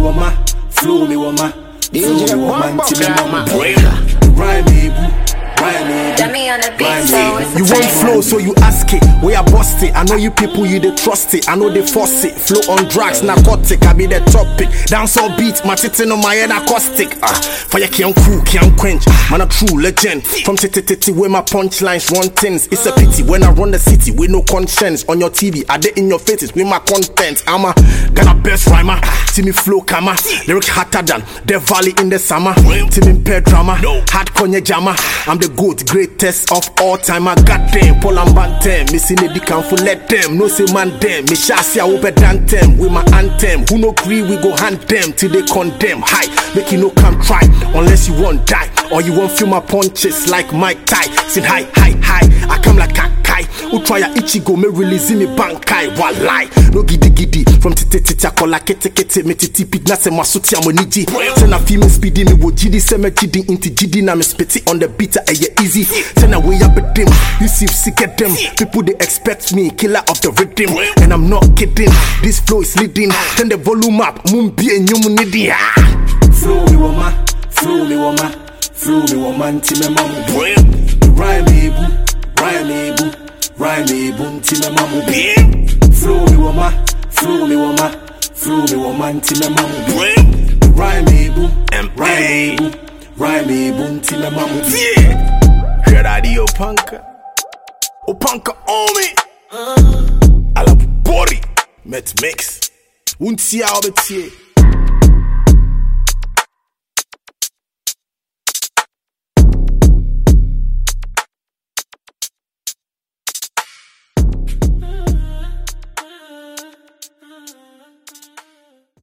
woma, flow me woma, DJ mama, Rhyme me, Dummy on the beat, so it's you want flow, so you ask it. We are bust it. I know you people, you they trust it. I know they force it. Flow on drugs, narcotic. I be the topic. Dance all beat, my titty on my head acoustic. Fire can't cool, can't quench. Man a true legend. From titty where my punchlines run things. It's a pity when I run the city with no conscience. On your TV, I dey in your faces with my content. I'm a Ghana best rhymer. See me flow kama. Lyric hotter than the valley in the summer. See me pair drama. Hard konye jama. I'm the GOAT, greatest of all time. I got them, Paul and Bantem. Missing the can for let them. No say man them. Me shasi over dantem with my anthem. Who no agree, we go hand them till they condemn. Hi, make you no come try unless you want die or you won't feel my punches like Mike Ty. Say hi, hi, hi. I come like Kakai. Who try a Ichigo me release me bankai. One lie, no giddy giddy. From titi akola kete kete me titi pig na se masuti amoniji. Send a female speedy me wo gidi se me gidi inti gidi na me spitty on the beat easy. Send away up a dim. You see sick at them. People they expect me killer of the rhythm, and I'm not kidding. This flow is leading. Turn the volume up. Mumbi and you munidi. Flow me woma, flow me woma, flow me woma. Nti me mamu. Rhyme me boo, rhyme me boo, rhyme me boo. Nti me mamu. Flow me woma, flow me woma, flow me woma. Nti me mamu. Rhyme me boo, rhyme me boo, rhyme me boo. Nti me mamu. Hear that Opanka on me. I love body. Met mix. Won't see how it's here.